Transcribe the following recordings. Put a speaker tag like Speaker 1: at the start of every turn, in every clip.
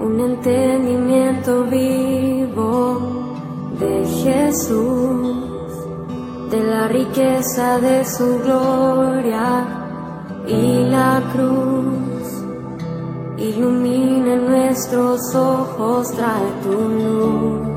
Speaker 1: un entendimiento vivo de Jesús, de la riqueza de su gloria y la cruz. Ilumina nuestros ojos, trae tu luz.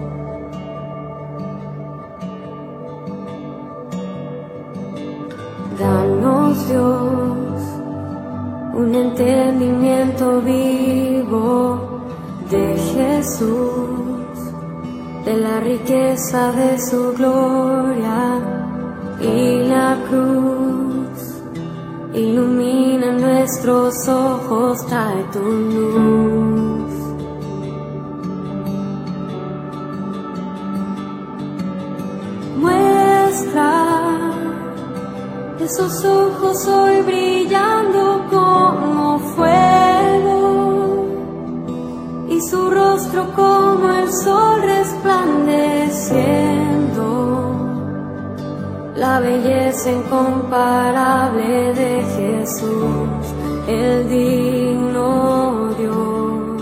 Speaker 1: Danos, Dios, un entendimiento vivo de Jesús, de la riqueza de su gloria y la cruz. Ilumina nuestros ojos, trae tu luz. Muestra esos ojos hoy brillando como fuego y su rostro como el sol resplandeciendo, la belleza incomparable de Jesús, el digno Dios.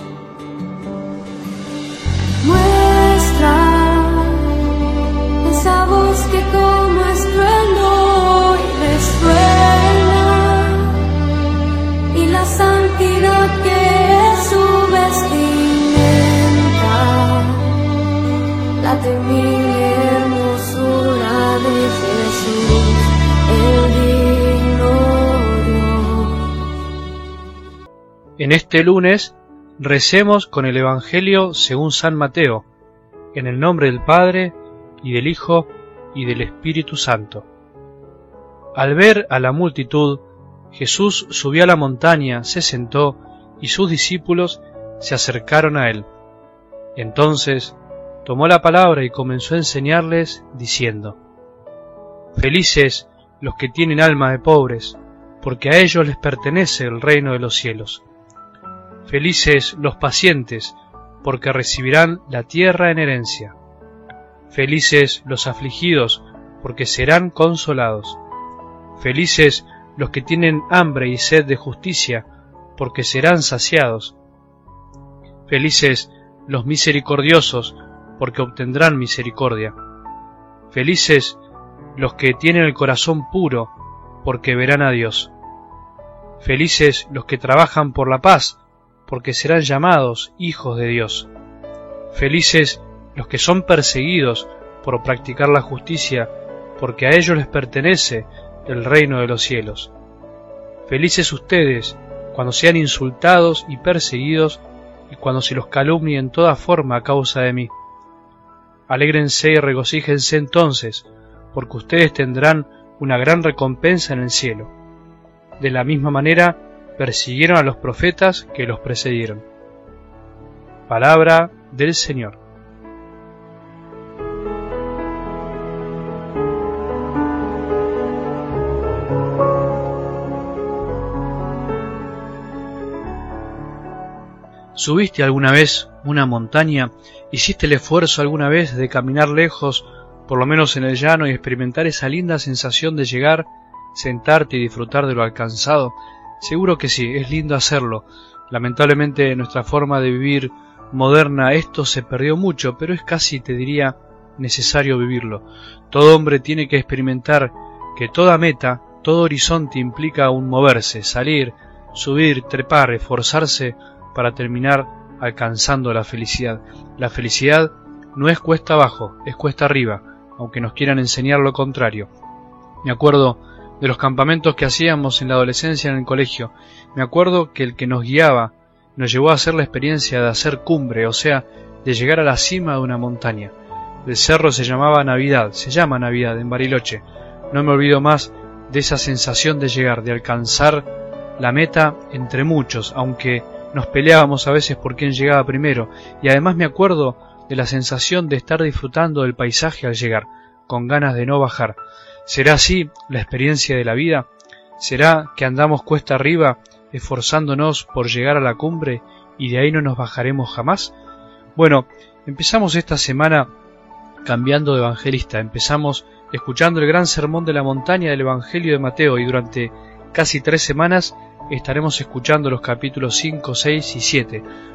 Speaker 1: Muestra esa voz que como estruendo hoy resuena y la santidad que es su vestimenta, la temible hermosura de Jesús, el digno Dios.
Speaker 2: En este lunes recemos con el Evangelio según San Mateo, en el nombre del Padre, y del Hijo, y del Espíritu Santo. Al ver a la multitud, Jesús subió a la montaña, se sentó, y sus discípulos se acercaron a él. Entonces tomó la palabra y comenzó a enseñarles, diciendo: Felices los que tienen alma de pobres, porque a ellos les pertenece el reino de los cielos. Felices los pacientes, porque recibirán la tierra en herencia. Felices los afligidos, porque serán consolados. Felices los que tienen hambre y sed de justicia, porque serán saciados. Felices los misericordiosos, porque obtendrán misericordia. Felices los que tienen el corazón puro, porque verán a Dios. Felices los que trabajan por la paz, porque serán llamados hijos de Dios. Felices los que son perseguidos por practicar la justicia, porque a ellos les pertenece el reino de los cielos. Felices ustedes cuando sean insultados y perseguidos, y cuando se los calumnie en toda forma a causa de mí. Alégrense y regocíjense entonces, porque ustedes tendrán una gran recompensa en el cielo. De la misma manera persiguieron a los profetas que los precedieron. Palabra del Señor. ¿Subiste alguna vez una montaña? ¿Hiciste el esfuerzo alguna vez de caminar lejos, por lo menos en el llano, y experimentar esa linda sensación de llegar, sentarte y disfrutar de lo alcanzado? Seguro que sí, es lindo hacerlo. Lamentablemente en nuestra forma de vivir moderna esto se perdió mucho, pero es casi, te diría, necesario vivirlo. Todo hombre tiene que experimentar que toda meta, todo horizonte implica un moverse, salir, subir, trepar, esforzarse para terminar alcanzando la felicidad. La felicidad no es cuesta abajo, es cuesta arriba, aunque nos quieran enseñar lo contrario. Me acuerdo de los campamentos que hacíamos en la adolescencia en el colegio. Me acuerdo que el que nos guiaba nos llevó a hacer la experiencia de hacer cumbre, o sea, de llegar a la cima de una montaña. El cerro se llama Navidad en Bariloche. No me olvido más de esa sensación de llegar, de alcanzar la meta entre muchos, aunque nos peleábamos a veces por quién llegaba primero, y además me acuerdo de la sensación de estar disfrutando del paisaje al llegar, con ganas de no bajar. ¿Será así la experiencia de la vida? ¿Será que andamos cuesta arriba esforzándonos por llegar a la cumbre y de ahí no nos bajaremos jamás? Bueno, empezamos esta semana cambiando de evangelista. Empezamos escuchando el gran sermón de la montaña del Evangelio de Mateo y durante casi 3 semanas estaremos escuchando los capítulos 5, 6 y 7.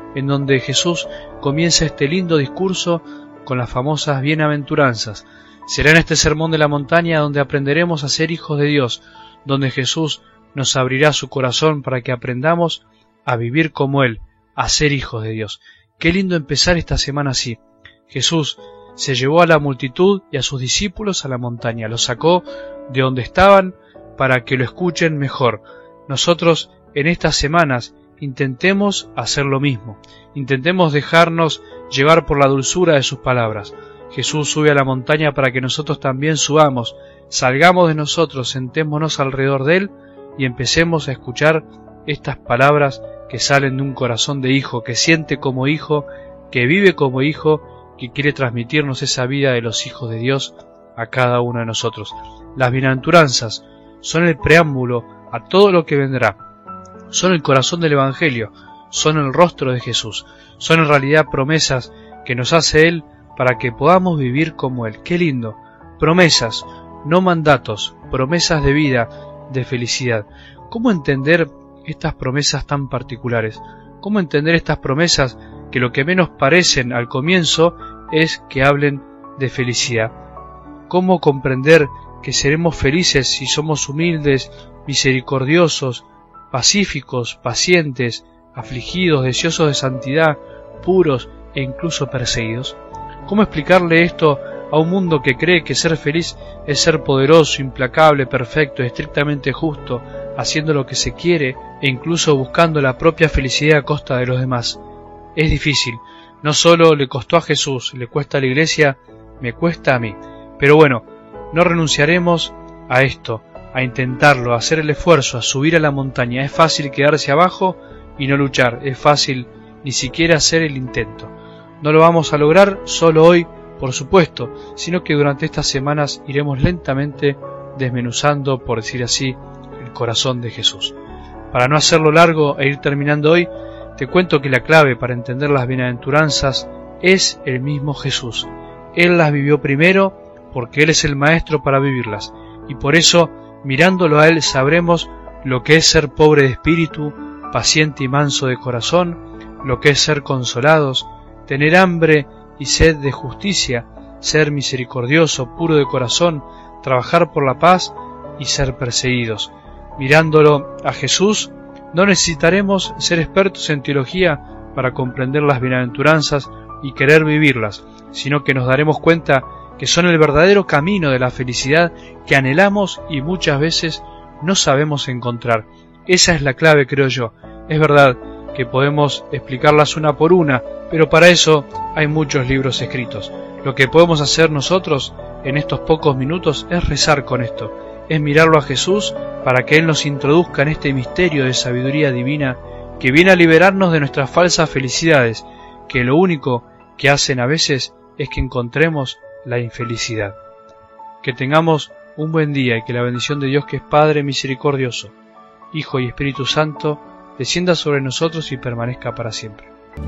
Speaker 2: en donde Jesús comienza este lindo discurso con las famosas bienaventuranzas. Será en este sermón de la montaña donde aprenderemos a ser hijos de Dios, donde Jesús nos abrirá su corazón para que aprendamos a vivir como Él, a ser hijos de Dios. Qué lindo empezar esta semana así. Jesús se llevó a la multitud y a sus discípulos a la montaña, los sacó de donde estaban para que lo escuchen mejor. Nosotros en estas semanas intentemos hacer lo mismo, intentemos dejarnos llevar por la dulzura de sus palabras. Jesús sube a la montaña para que nosotros también subamos, salgamos de nosotros, sentémonos alrededor de Él y empecemos a escuchar estas palabras que salen de un corazón de hijo, que siente como hijo, que vive como hijo, que quiere transmitirnos esa vida de los hijos de Dios a cada uno de nosotros. Las bienaventuranzas son el preámbulo a todo lo que vendrá, son el corazón del Evangelio, son el rostro de Jesús, son en realidad promesas que nos hace Él para que podamos vivir como Él. ¡Qué lindo! Promesas, no mandatos, promesas de vida, de felicidad. ¿Cómo entender estas promesas tan particulares? ¿Cómo entender estas promesas que lo que menos parecen al comienzo es que hablen de felicidad? ¿Cómo comprender que seremos felices si somos humildes, misericordiosos, pacíficos, pacientes, afligidos, deseosos de santidad, puros e incluso perseguidos? ¿Cómo explicarle esto a un mundo que cree que ser feliz es ser poderoso, implacable, perfecto, estrictamente justo, haciendo lo que se quiere e incluso buscando la propia felicidad a costa de los demás? Es difícil, no solo le costó a Jesús, le cuesta a la Iglesia, me cuesta a mí. Pero bueno, no renunciaremos a esto, a intentarlo, a hacer el esfuerzo, a subir a la montaña. Es fácil quedarse abajo y no luchar, es fácil ni siquiera hacer el intento. No lo vamos a lograr solo hoy, por supuesto, sino que durante estas semanas iremos lentamente desmenuzando, por decir así, el corazón de Jesús. Para no hacerlo largo e ir terminando hoy, te cuento que la clave para entender las bienaventuranzas es el mismo Jesús. Él las vivió primero porque Él es el maestro para vivirlas, y por eso, mirándolo a Él, sabremos lo que es ser pobre de espíritu, paciente y manso de corazón, lo que es ser consolados, tener hambre y sed de justicia, ser misericordioso, puro de corazón, trabajar por la paz y ser perseguidos. Mirándolo a Jesús, no necesitaremos ser expertos en teología para comprender las bienaventuranzas y querer vivirlas, sino que nos daremos cuenta que son el verdadero camino de la felicidad que anhelamos y muchas veces no sabemos encontrar. Esa es la clave, creo yo. Es verdad que podemos explicarlas una por una, pero para eso hay muchos libros escritos. Lo que podemos hacer nosotros en estos pocos minutos es rezar con esto, es mirarlo a Jesús para que Él nos introduzca en este misterio de sabiduría divina que viene a liberarnos de nuestras falsas felicidades, que lo único que hacen a veces es que encontremos la infelicidad. Que tengamos un buen día y que la bendición de Dios, que es Padre misericordioso, Hijo y Espíritu Santo, descienda sobre nosotros y permanezca para siempre.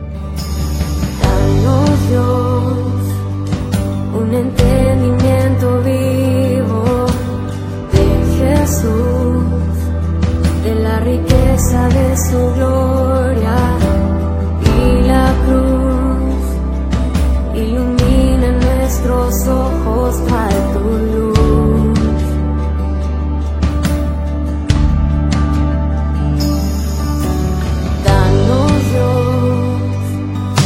Speaker 1: Danos, Dios, un entendimiento vivo de Jesús, de la riqueza de su gloria y la cruz. Ilumina nuestros ojos para tu luz. Danos, Dios,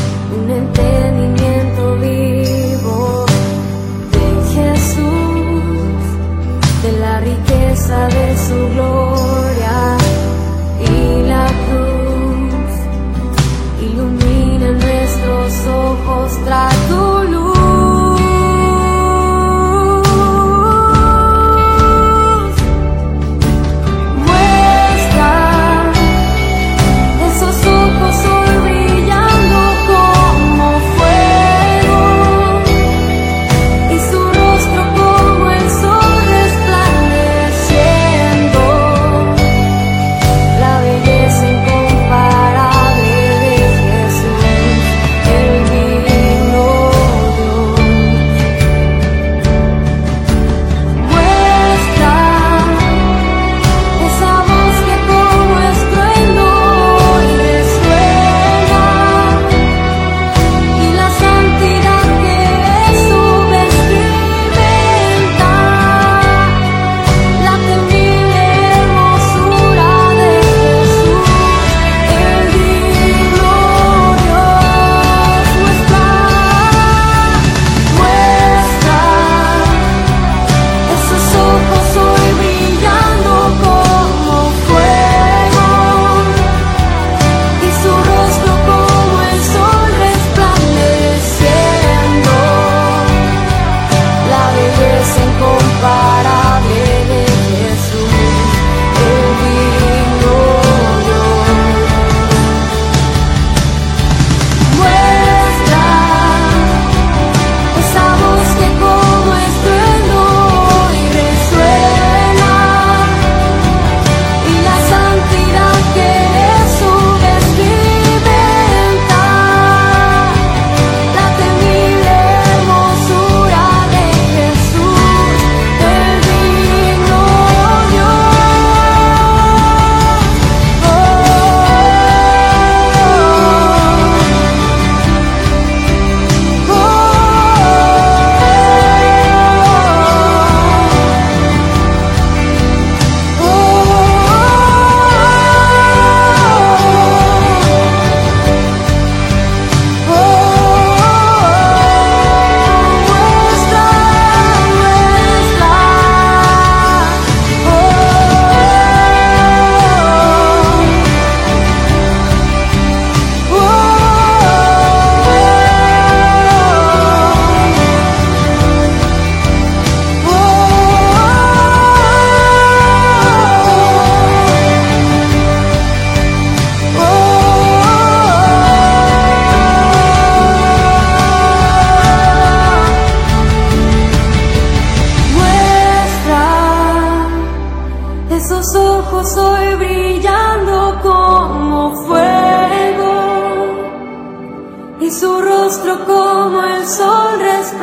Speaker 1: y su rostro como el sol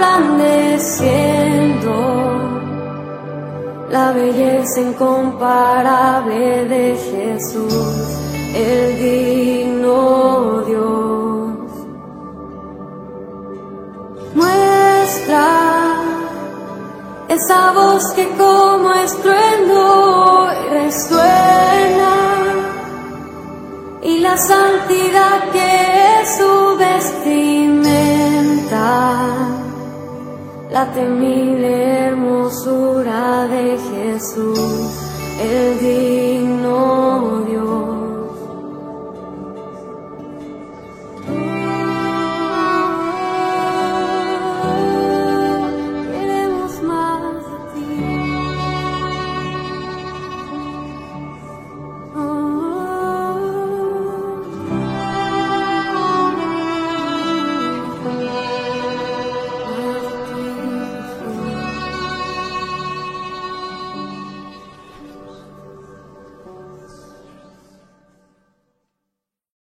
Speaker 1: resplandeciendo, la belleza incomparable de Jesús, el digno Dios. Muestra esa voz que como estruendo resuena, y la santidad que es su vestimenta, la temible hermosura de Jesús, el